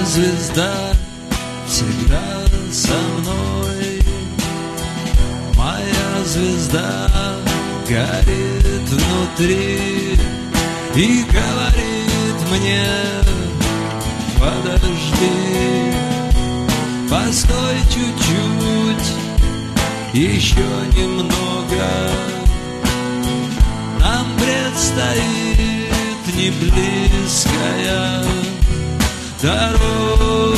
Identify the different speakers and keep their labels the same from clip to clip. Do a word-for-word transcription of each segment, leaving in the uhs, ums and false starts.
Speaker 1: звезда всегда со мной. Моя звезда горит внутри и говорит мне: подожди, постой чуть-чуть, еще немного. Нам предстоит неблизкая дорога.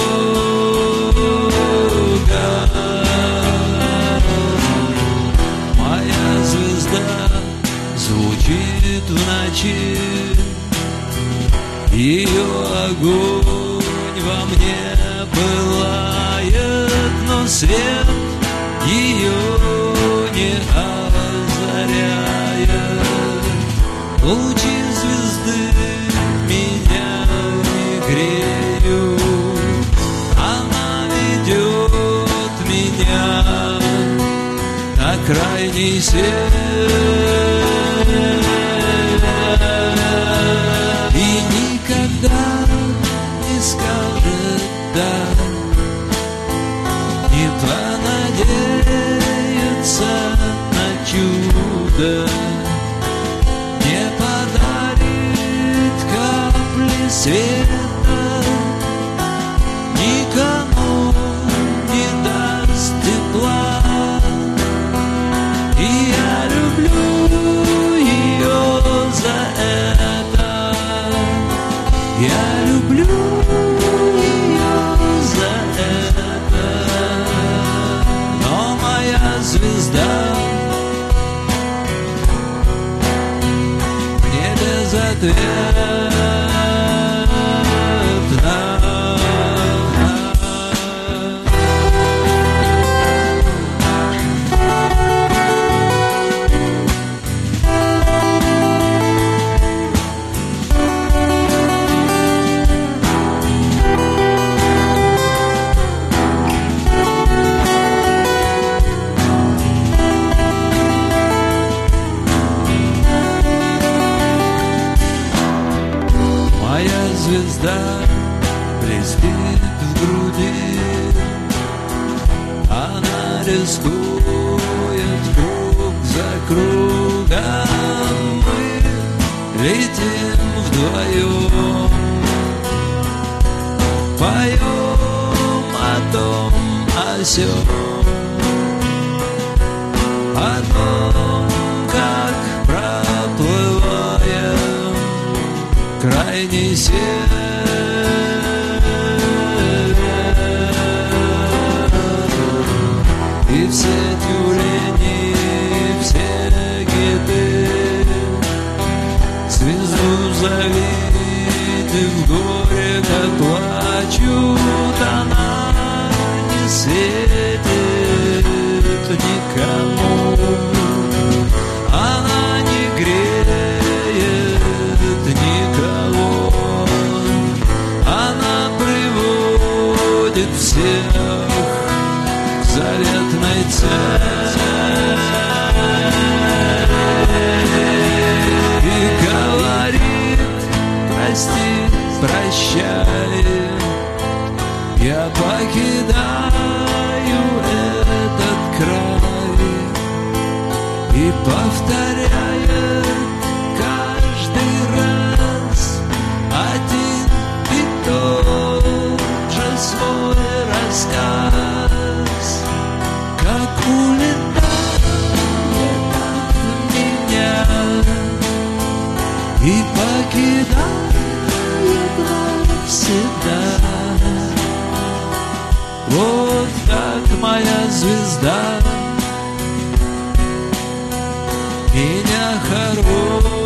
Speaker 1: Моя звезда звучит в ночи, ее огонь во мне пылает, но свет ее не озаряет. Лучи звезды меня не греют, она ведет меня на крайний свет. И никогда не скажет «да», не понадеется на чудо, не подарит капли света, никому не даст тепла. И я люблю ее за это, я люблю ее за это. Но моя звезда мне безответна. Звезда блестит в груди, она рискует круг за кругом. Мы летим вдвоем, поем о том, о сём, о том, как проплываем крайний север. И все тюлени, все киты звезду зовут, и в горе как плачут, она не светит никому, она не греет никого, она приводит всех к заветной цели и говорит: прости, прощай, я покидаю этот край. И повторяет каждый раз один и тот же свой рассказ, как улетает от меня и покидает навсегда. Вот так моя звезда меня хоронит.